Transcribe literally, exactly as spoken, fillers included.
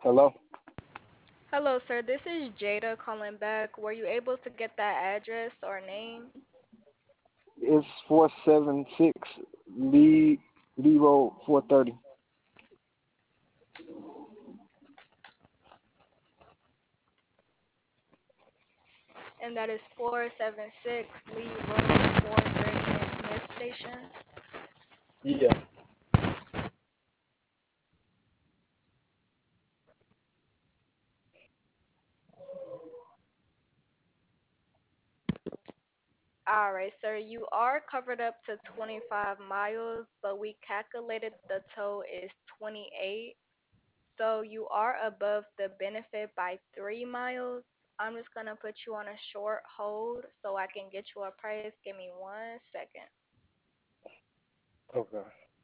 Hello? Hello, sir. This is Jada calling back. Were you able to get that address or name? It's four seven six Lee Lee Road four thirty. And that is four seven six Lee Road, four thirty in Smith Station. Yeah. All right, sir. You are covered up to twenty-five miles, but we calculated the tow is twenty-eight. So you are above the benefit by three miles. I'm just gonna put you on a short hold so I can get you a price. Give me one second. Okay.